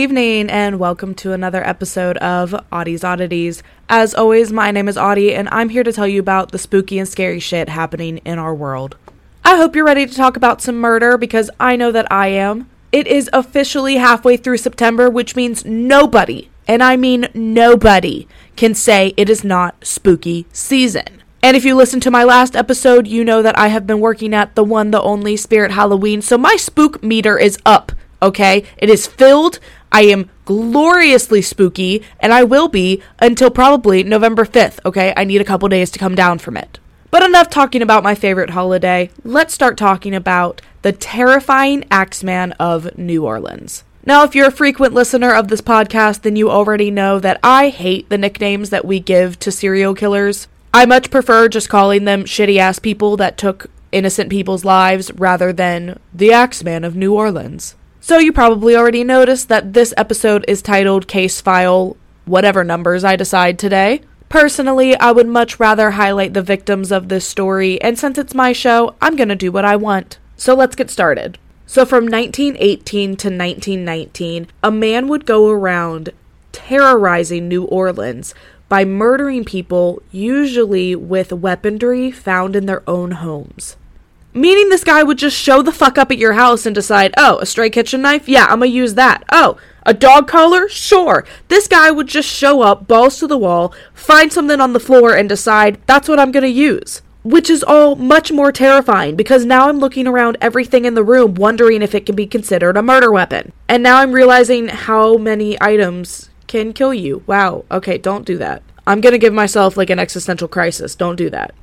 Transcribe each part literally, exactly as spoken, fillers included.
evening, and welcome to another episode of Audie's Oddities. As always, my name is Audie, and I'm here to tell you about the spooky and scary shit happening in our world. I hope you're ready to talk about some murder, because I know that I am. It is officially halfway through September, which means nobody, and I mean nobody, can say it is not spooky season. And if you listened to my last episode, you know that I have been working at the one, the only Spirit Halloween, so my spook meter is up. Okay, it is filled. I am gloriously spooky, and I will be until probably November fifth, okay? I need a couple days to come down from it. But enough talking about my favorite holiday. Let's start talking about the terrifying Axeman of New Orleans. Now, if you're a frequent listener of this podcast, then you already know that I hate the nicknames that we give to serial killers. I much prefer just calling them shitty-ass people that took innocent people's lives rather than the Axeman of New Orleans. So you probably already noticed that this episode is titled Case File whatever numbers I decide today. Personally, I would much rather highlight the victims of this story, and since it's my show, I'm gonna do what I want. So let's get started. So from nineteen eighteen to nineteen nineteen, a man would go around terrorizing New Orleans by murdering people, usually with weaponry found in their own homes. Meaning this guy would just show the fuck up at your house and decide, oh, a stray kitchen knife? Yeah, I'm gonna use that. Oh, a dog collar? Sure. This guy would just show up, balls to the wall, find something on the floor and decide, that's what I'm gonna use. Which is all much more terrifying, because now I'm looking around everything in the room wondering if it can be considered a murder weapon. And now I'm realizing how many items can kill you. Wow, okay, don't do that. I'm gonna give myself like an existential crisis. Don't do that.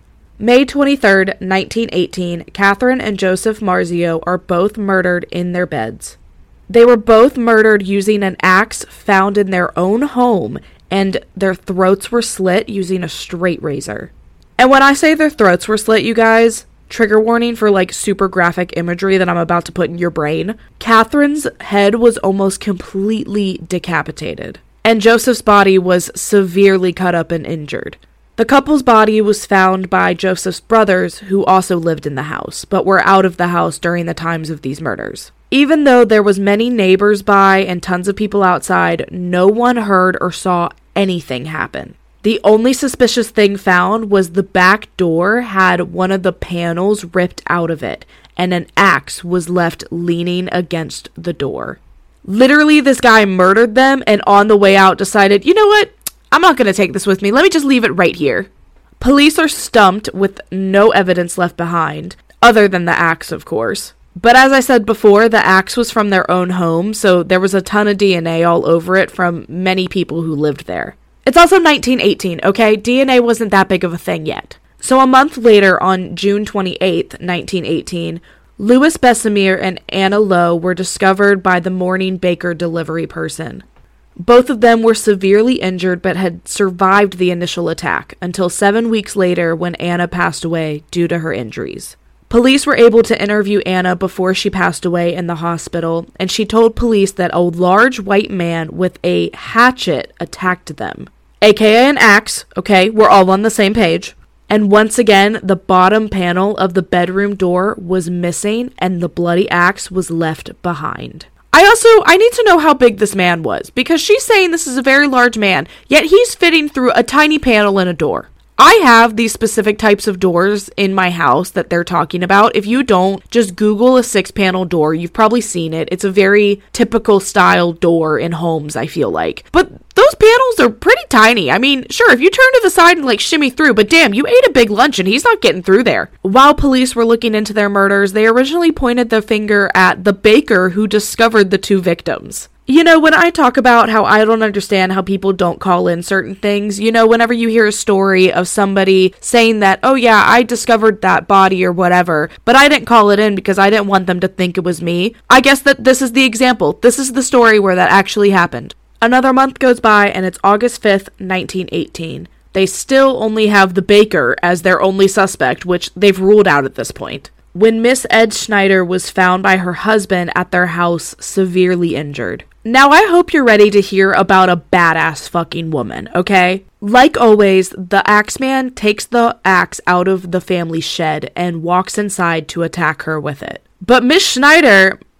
May twenty-third, nineteen eighteen, Catherine and Joseph Marzio are both murdered in their beds. They were both murdered using an axe found in their own home, and their throats were slit using a straight razor. And when I say their throats were slit, you guys, trigger warning for like super graphic imagery that I'm about to put in your brain. Catherine's head was almost completely decapitated, and Joseph's body was severely cut up and injured. The couple's body was found by Joseph's brothers, who also lived in the house, but were out of the house during the times of these murders. Even though there was many neighbors by and tons of people outside, no one heard or saw anything happen. The only suspicious thing found was the back door had one of the panels ripped out of it, and an axe was left leaning against the door. Literally, this guy murdered them, and on the way out decided, you know what? I'm not going to take this with me. Let me just leave it right here. Police are stumped with no evidence left behind, other than the axe, of course. But as I said before, the axe was from their own home, so there was a ton of D N A all over it from many people who lived there. It's also nineteen eighteen, okay? D N A wasn't that big of a thing yet. So a month later, on June twenty-eighth, nineteen eighteen, Louis Bessemer and Anna Lowe were discovered by the morning baker delivery person. Both of them were severely injured but had survived the initial attack until seven weeks later when Anna passed away due to her injuries. Police were able to interview Anna before she passed away in the hospital, and she told police that a large white man with a hatchet attacked them, aka an axe, okay, we're all on the same page. And once again, the bottom panel of the bedroom door was missing and the bloody axe was left behind. I also, I need to know how big this man was, because she's saying this is a very large man, yet he's fitting through a tiny panel in a door. I have these specific types of doors in my house that they're talking about. If you don't, just Google a six-panel door. You've probably seen it. It's a very typical style door in homes, I feel like. But those panels are pretty tiny. I mean, sure, if you turn to the side and like shimmy through, but damn, you ate a big lunch and he's not getting through there. While police were looking into their murders, they originally pointed the finger at the baker who discovered the two victims. You know, when I talk about how I don't understand how people don't call in certain things, you know, whenever you hear a story of somebody saying that, oh yeah, I discovered that body or whatever, but I didn't call it in because I didn't want them to think it was me. I guess that this is the example. This is the story where that actually happened. Another month goes by and it's August fifth, nineteen eighteen. They still only have the baker as their only suspect, which they've ruled out at this point. When Miss Ed Schneider was found by her husband at their house severely injured. Now, I hope you're ready to hear about a badass fucking woman, okay? Like always, the Axeman takes the axe out of the family shed and walks inside to attack her with it. But Miss Schneider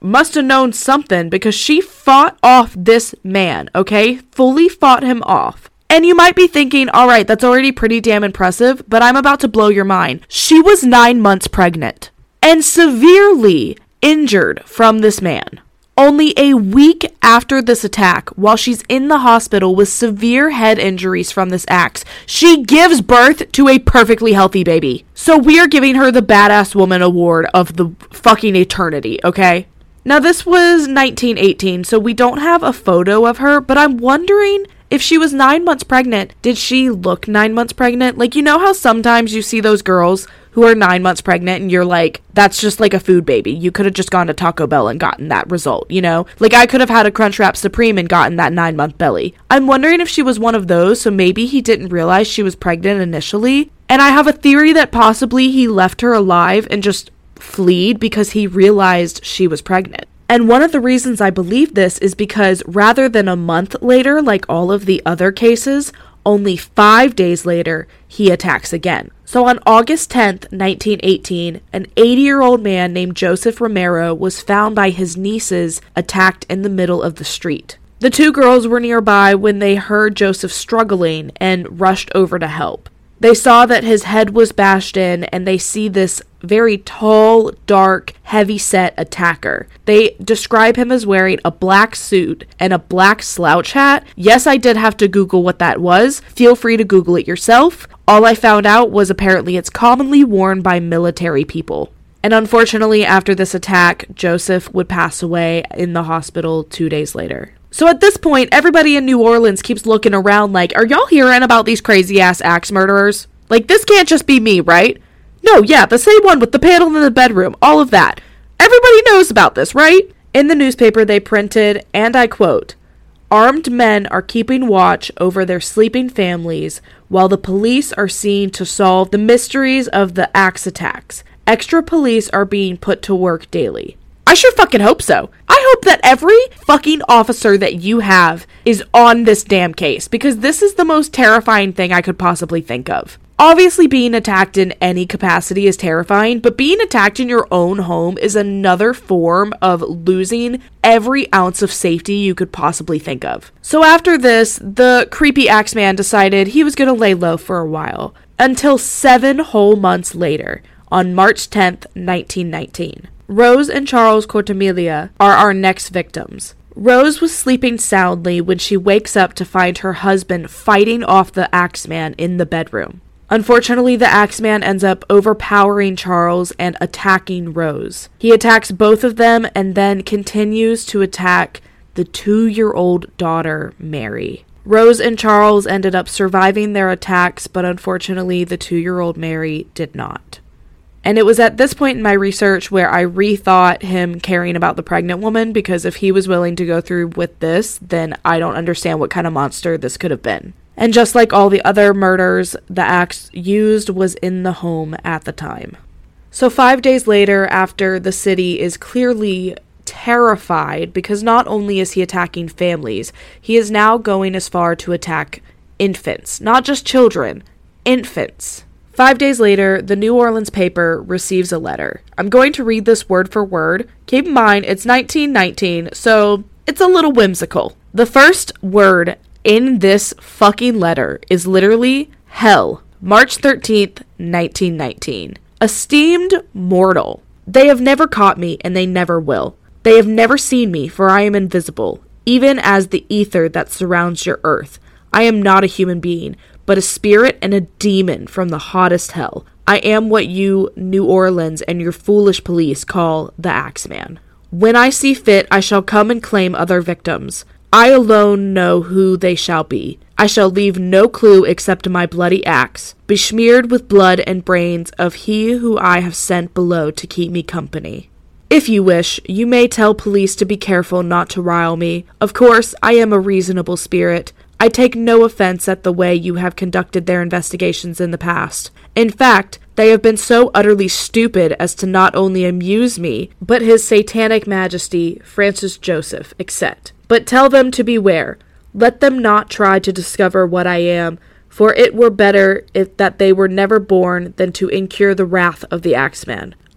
must have known something because she fought off this man, okay? Fully fought him off. And you might be thinking, all right, that's already pretty damn impressive, but I'm about to blow your mind. She was nine months pregnant and severely injured from this man. Only a week after this attack, while she's in the hospital with severe head injuries from this axe, she gives birth to a perfectly healthy baby. So we are giving her the Badass Woman Award of the fucking eternity, okay? Now this was nineteen eighteen, so we don't have a photo of her, but I'm wondering if she was nine months pregnant, did she look nine months pregnant? Like, you know how sometimes you see those girls who are nine months pregnant and you're like, that's just like a food baby. You could have just gone to Taco Bell and gotten that result, you know? Like, I could have had a Crunchwrap Supreme and gotten that nine month belly. I'm wondering if she was one of those, so maybe he didn't realize she was pregnant initially. And I have a theory that possibly he left her alive and just fled because he realized she was pregnant. And one of the reasons I believe this is because rather than a month later, like all of the other cases, only five days later, he attacks again. So on August tenth, nineteen eighteen, an eighty-year-old man named Joseph Romero was found by his nieces attacked in the middle of the street. The two girls were nearby when they heard Joseph struggling and rushed over to help. They saw that his head was bashed in, and they see this very tall, dark, heavy-set attacker. They describe him as wearing a black suit and a black slouch hat. Yes, I did have to Google what that was. Feel free to Google it yourself. All I found out was apparently it's commonly worn by military people. And unfortunately, after this attack, Joseph would pass away in the hospital two days later. So at this point, everybody in New Orleans keeps looking around like, are y'all hearing about these crazy-ass axe murderers? Like, this can't just be me, right? No, yeah, the same one with the panel in the bedroom, all of that. Everybody knows about this, right? In the newspaper, they printed, and I quote, "Armed men are keeping watch over their sleeping families while the police are seen to solve the mysteries of the axe attacks. Extra police are being put to work daily." I sure fucking hope so. I hope that every fucking officer that you have is on this damn case, because this is the most terrifying thing I could possibly think of. Obviously, being attacked in any capacity is terrifying, but being attacked in your own home is another form of losing every ounce of safety you could possibly think of. So after this, the creepy Axeman decided he was going to lay low for a while, until seven whole months later, on March tenth, nineteen nineteen. Rose and Charles Cortamilia are our next victims. Rose was sleeping soundly when she wakes up to find her husband fighting off the Axeman in the bedroom. Unfortunately, the Axeman ends up overpowering Charles and attacking Rose. He attacks both of them and then continues to attack the two-year-old daughter, Mary. Rose and Charles ended up surviving their attacks, but unfortunately, the two-year-old Mary did not. And it was at this point in my research where I rethought him caring about the pregnant woman, because if he was willing to go through with this, then I don't understand what kind of monster this could have been. And just like all the other murders, the axe used was in the home at the time. So five days later, after the city is clearly terrified, because not only is he attacking families, he is now going as far to attack infants, not just children, infants. Five days later, the New Orleans paper receives a letter. I'm going to read this word for word. Keep in mind, it's nineteen nineteen, so it's a little whimsical. The first word in this fucking letter is literally hell. March thirteenth, nineteen nineteen. Esteemed mortal, they have never caught me, and they never will. They have never seen me, for I am invisible, even as the ether that surrounds your earth. I am not a human being, but a spirit and a demon from the hottest hell. I am what you, New Orleans, and your foolish police call the Axeman. When I see fit, I shall come and claim other victims. I alone know who they shall be. I shall leave no clue except my bloody axe, besmeared with blood and brains of he who I have sent below to keep me company. If you wish, you may tell police to be careful not to rile me. Of course, I am a reasonable spirit. I take no offense at the way you have conducted their investigations in the past. In fact, they have been so utterly stupid as to not only amuse me, but his satanic majesty, Francis Joseph, except. But tell them to beware. Let them not try to discover what I am, for it were better if that they were never born than to incur the wrath of the Axeman.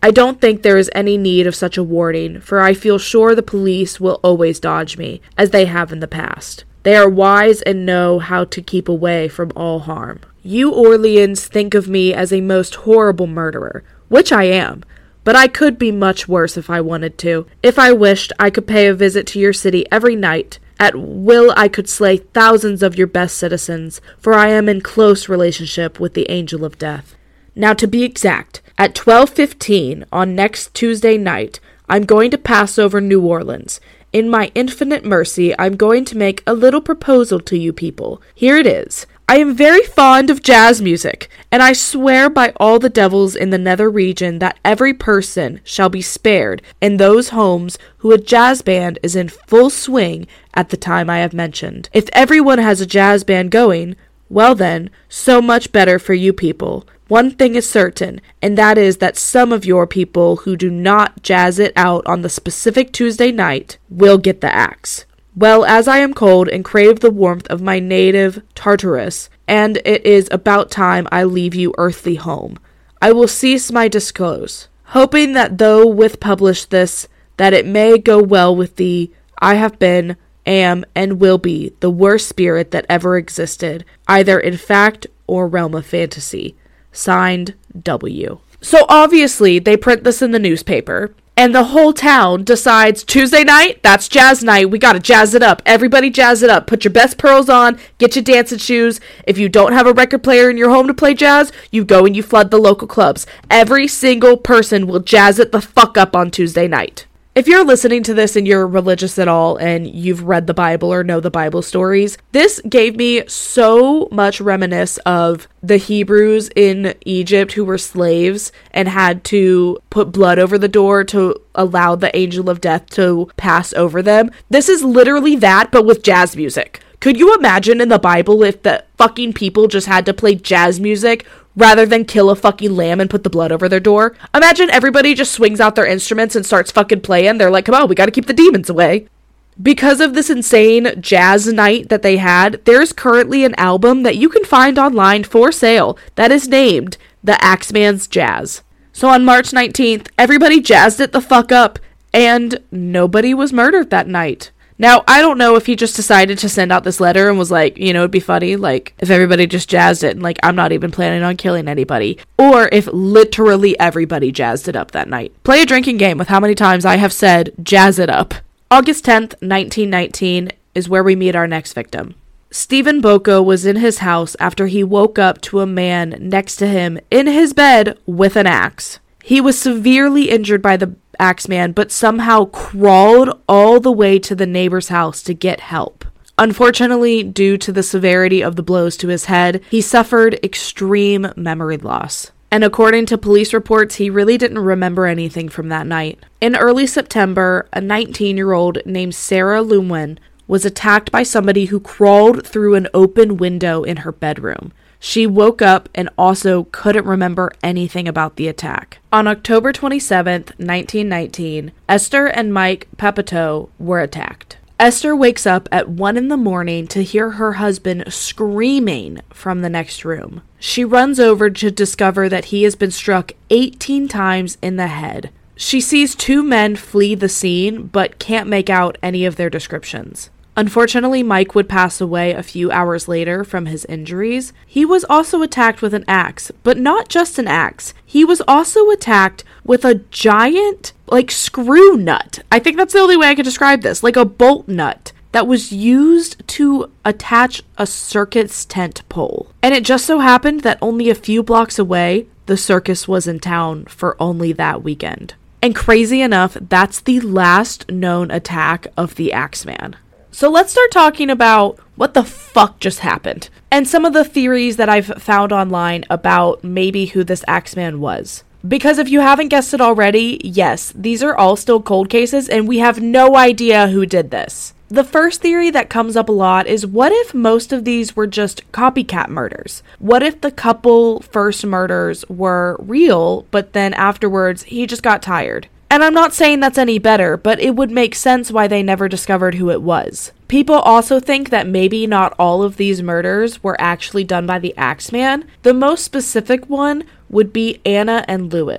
I don't think there is any need of such a warning, for I feel sure the police will always dodge me, as they have in the past. They are wise and know how to keep away from all harm. You Orleans think of me as a most horrible murderer, which I am, but I could be much worse if I wanted to. If I wished, I could pay a visit to your city every night. At will, I could slay thousands of your best citizens, for I am in close relationship with the Angel of Death. Now, to be exact, at twelve fifteen on next Tuesday night, I'm going to pass over New Orleans. In my infinite mercy, I'm going to make a little proposal to you people. Here it is. I am very fond of jazz music, and I swear by all the devils in the nether region that every person shall be spared in those homes who a jazz band is in full swing at the time I have mentioned. If everyone has a jazz band going, well then, so much better for you people. One thing is certain, and that is that some of your people who do not jazz it out on the specific Tuesday night will get the axe. Well, as I am cold and crave the warmth of my native Tartarus, and it is about time I leave you earthly home, I will cease my discourse, hoping that though with publish this, that it may go well with thee. I have been, am, and will be the worst spirit that ever existed, either in fact or realm of fantasy. Signed, W. So obviously, they print this in the newspaper, and the whole town decides Tuesday night, that's jazz night, we gotta jazz it up. Everybody jazz it up. Put your best pearls on, get your dancing shoes. If you don't have a record player in your home to play jazz, you go and you flood the local clubs. Every single person will jazz it the fuck up on Tuesday night. If you're listening to this and you're religious at all and you've read the Bible or know the Bible stories, this gave me so much reminisce of the Hebrews in Egypt who were slaves and had to put blood over the door to allow the angel of death to pass over them. This is literally that, but with jazz music. Could you imagine in the Bible if the fucking people just had to play jazz music rather than kill a fucking lamb and put the blood over their door? Imagine everybody just swings out their instruments and starts fucking playing. They're like, come on, we gotta keep the demons away. Because of this insane jazz night that they had, there's currently an album that you can find online for sale that is named The Axeman's Jazz. So on March nineteenth, everybody jazzed it the fuck up, and nobody was murdered that night. Now, I don't know if he just decided to send out this letter and was like, you know, it'd be funny, like, if everybody just jazzed it and, like, I'm not even planning on killing anybody. Or if literally everybody jazzed it up that night. Play a drinking game with how many times I have said, jazz it up. August tenth, nineteen nineteen is where we meet our next victim. Stephen Boko was in his house after he woke up to a man next to him in his bed with an axe. He was severely injured by the Axeman, but somehow crawled all the way to the neighbor's house to get help. Unfortunately, due to the severity of the blows to his head, he suffered extreme memory loss. And according to police reports, he really didn't remember anything from that night. In early September, a nineteen-year-old named Sarah Lumwen was attacked by somebody who crawled through an open window in her bedroom. She woke up and also couldn't remember anything about the attack. On October twenty-seventh, nineteen nineteen, Esther and Mike Pepito were attacked. Esther wakes up at one in the morning to hear her husband screaming from the next room. She runs over to discover that he has been struck eighteen times in the head. She sees two men flee the scene, but can't make out any of their descriptions. Unfortunately, Mike would pass away a few hours later from his injuries. He was also attacked with an axe, but not just an axe. He was also attacked with a giant, like, screw nut. I think that's the only way I could describe this. Like a bolt nut that was used to attach a circus tent pole. And it just so happened that only a few blocks away, the circus was in town for only that weekend. And crazy enough, that's the last known attack of the Axeman. So let's start talking about what the fuck just happened, and some of the theories that I've found online about maybe who this Axeman was. Because if you haven't guessed it already, yes, these are all still cold cases, and we have no idea who did this. The first theory that comes up a lot is, what if most of these were just copycat murders? What if the couple first murders were real, but then afterwards he just got tired? And I'm not saying that's any better, but it would make sense why they never discovered who it was. People also think that maybe not all of these murders were actually done by the Axeman. The most specific one would be Anna and Lewis.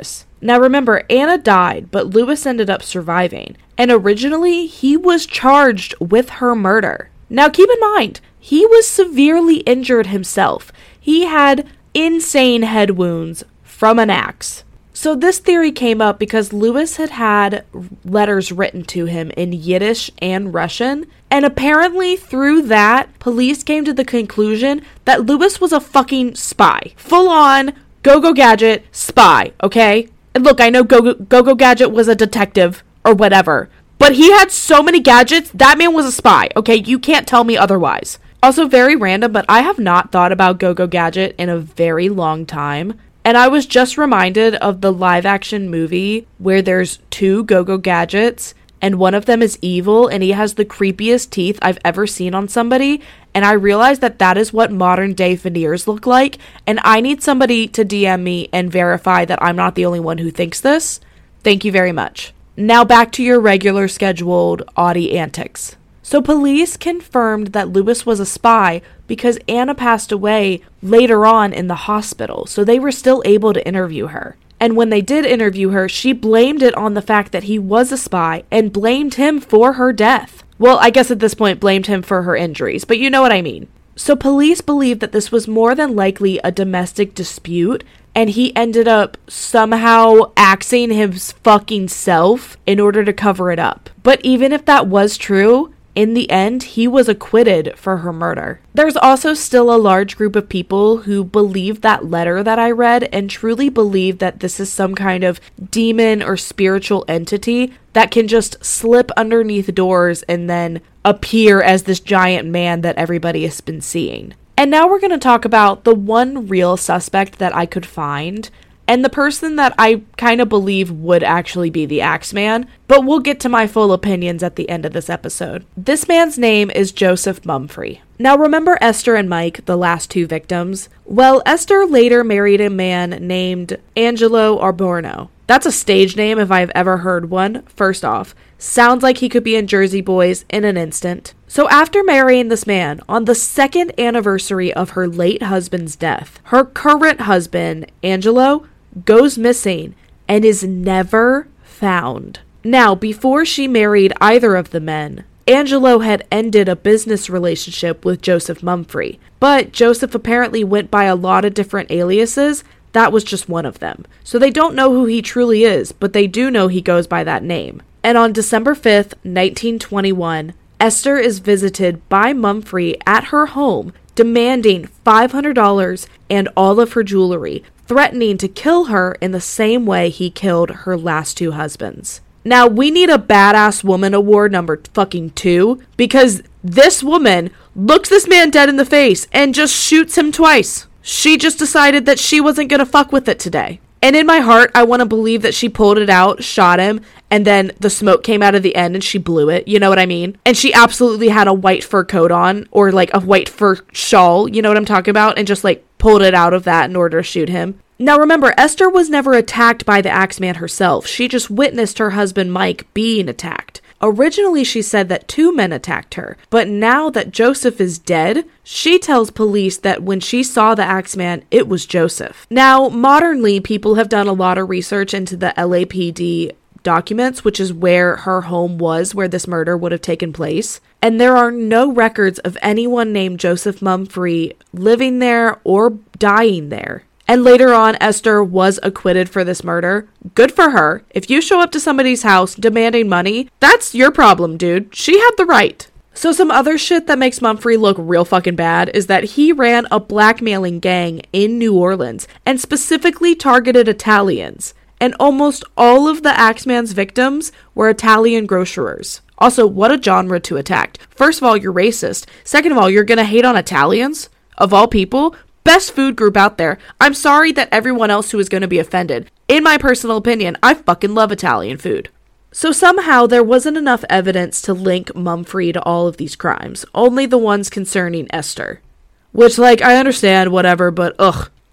Now remember, Anna died, but Lewis ended up surviving. And originally, he was charged with her murder. Now keep in mind, he was severely injured himself. He had insane head wounds from an axe. So this theory came up because Lewis had had letters written to him in Yiddish and Russian, and apparently through that, police came to the conclusion that Lewis was a fucking spy. Full on, Go-Go Gadget spy, okay? And look, I know Go-Go, Go-Go Gadget was a detective or whatever, but he had so many gadgets, that man was a spy, okay? You can't tell me otherwise. Also very random, but I have not thought about Go-Go Gadget in a very long time. And I was just reminded of the live action movie where there's two Go-Go Gadgets and one of them is evil and he has the creepiest teeth I've ever seen on somebody. And I realized that that is what modern day veneers look like. And I need somebody to D M me and verify that I'm not the only one who thinks this. Thank you very much. Now back to your regular scheduled Audie antics. So police confirmed that Lewis was a spy because Anna passed away later on in the hospital, so they were still able to interview her. And when they did interview her, she blamed it on the fact that he was a spy and blamed him for her death. Well, I guess at this point blamed him for her injuries, but you know what I mean. So police believe that this was more than likely a domestic dispute, and he ended up somehow axing his fucking self in order to cover it up. But even if that was true, in the end, he was acquitted for her murder. There's also still a large group of people who believe that letter that I read and truly believe that this is some kind of demon or spiritual entity that can just slip underneath doors and then appear as this giant man that everybody has been seeing. And now we're going to talk about the one real suspect that I could find, and the person that I kind of believe would actually be the Axeman, but we'll get to my full opinions at the end of this episode. This man's name is Joseph Mumfre. Now remember Esther and Mike, the last two victims? Well, Esther later married a man named Angelo Arborno. That's a stage name if I've ever heard one, first off. Sounds like he could be in Jersey Boys in an instant. So after marrying this man, on the second anniversary of her late husband's death, her current husband, Angelo, goes missing and is never found. Now, before she married either of the men, Angelo had ended a business relationship with Joseph Mumfre, but Joseph apparently went by a lot of different aliases. That was just one of them. So they don't know who he truly is, but they do know he goes by that name. And on December fifth, nineteen twenty-one, Esther is visited by Mumfre at her home, demanding five hundred dollars and all of her jewelry, threatening to kill her in the same way he killed her last two husbands. Now, we need a Badass Woman Award number fucking two, because this woman looks this man dead in the face and just shoots him twice. She just decided that she wasn't gonna fuck with it today. And in my heart, I want to believe that she pulled it out, shot him, and then the smoke came out of the end and she blew it. You know what I mean? And she absolutely had a white fur coat on, or like a white fur shawl, you know what I'm talking about? And just like pulled it out of that in order to shoot him. Now remember, Esther was never attacked by the Axeman herself. She just witnessed her husband Mike being attacked. Originally, she said that two men attacked her, but now that Joseph is dead, she tells police that when she saw the Axeman, it was Joseph. Now, modernly, people have done a lot of research into the L A P D documents, which is where her home was, where this murder would have taken place. And there are no records of anyone named Joseph Mumfre living there or dying there. And later on, Esther was acquitted for this murder. Good for her. If you show up to somebody's house demanding money, that's your problem, dude. She had the right. So some other shit that makes Mumfre look real fucking bad is that he ran a blackmailing gang in New Orleans and specifically targeted Italians. And almost all of the Axeman's victims were Italian grocerers. Also, what a genre to attack. First of all, you're racist. Second of all, you're gonna hate on Italians? Of all people? Best food group out there. I'm sorry that everyone else who is going to be offended. In my personal opinion, I fucking love Italian food. So somehow there wasn't enough evidence to link Mumfre to all of these crimes. Only the ones concerning Esther. Which, like, I understand, whatever, but ugh.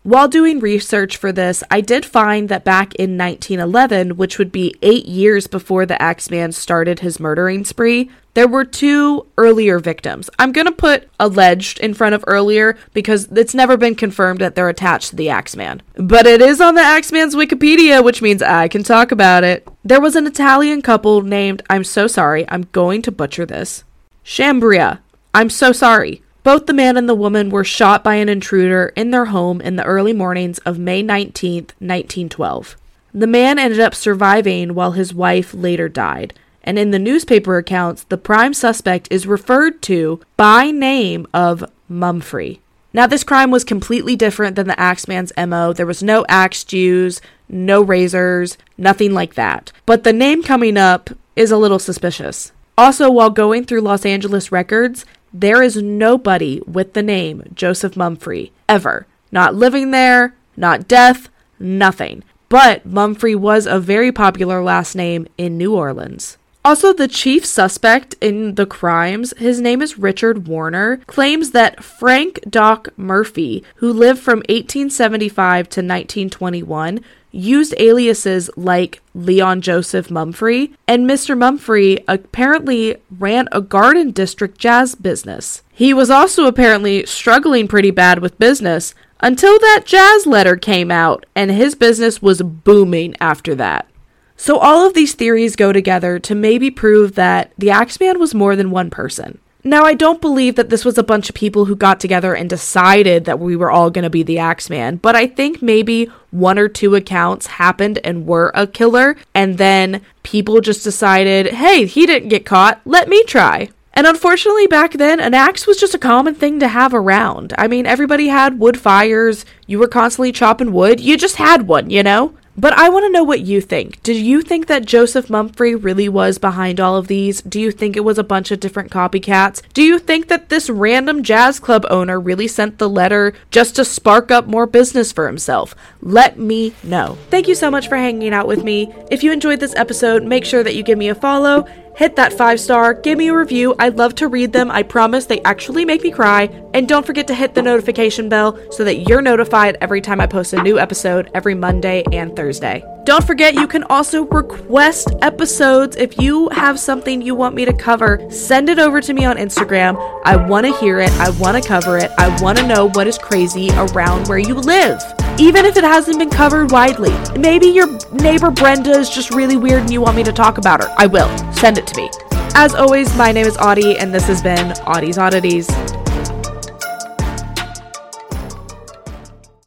While doing research for this, I did find that back in nineteen eleven, which would be eight years before the Axeman started his murdering spree, there were two earlier victims. I'm going to put alleged in front of earlier because it's never been confirmed that they're attached to the Axeman. But it is on the Axeman's Wikipedia, which means I can talk about it. There was an Italian couple named, I'm so sorry, I'm going to butcher this, Shambria. I'm so sorry. Both the man and the woman were shot by an intruder in their home in the early mornings of May nineteenth, nineteen twelve. The man ended up surviving while his wife later died, and in the newspaper accounts, the prime suspect is referred to by name of Mumfree. Now, this crime was completely different than the Axeman's M O. There was no axe used, no razors, nothing like that. But the name coming up is a little suspicious. Also, while going through Los Angeles records, there is nobody with the name Joseph Mumfree, ever. Not living there, not death, nothing. But Mumfree was a very popular last name in New Orleans. Also, the chief suspect in the crimes, his name is Richard Warner, claims that Frank Doc Murphy, who lived from eighteen seventy-five to nineteen twenty-one, used aliases like Leon Joseph Mumfree, and Mister Mumfree apparently ran a Garden District jazz business. He was also apparently struggling pretty bad with business until that jazz letter came out, and his business was booming after that. So all of these theories go together to maybe prove that the Axeman was more than one person. Now, I don't believe that this was a bunch of people who got together and decided that we were all going to be the Axeman, but I think maybe one or two accounts happened and were a killer, and then people just decided, hey, he didn't get caught, let me try. And unfortunately, back then, an axe was just a common thing to have around. I mean, everybody had wood fires, you were constantly chopping wood, you just had one, you know? But I want to know what you think. Do you think that Joseph Mumfree really was behind all of these? Do you think it was a bunch of different copycats? Do you think that this random jazz club owner really sent the letter just to spark up more business for himself? Let me know. Thank you so much for hanging out with me. If you enjoyed this episode, make sure that you give me a follow. Hit that five star, give me a review. I'd love to read them. I promise they actually make me cry. And don't forget to hit the notification bell so that you're notified every time I post a new episode every Monday and Thursday. Don't forget, you can also request episodes. If you have something you want me to cover, send it over to me on Instagram. I want to hear it. I want to cover it. I want to know what is crazy around where you live. Even if it hasn't been covered widely. Maybe your neighbor Brenda is just really weird and you want me to talk about her. I will. Send it to me. As always, my name is Audie, and this has been Audie's Oddities.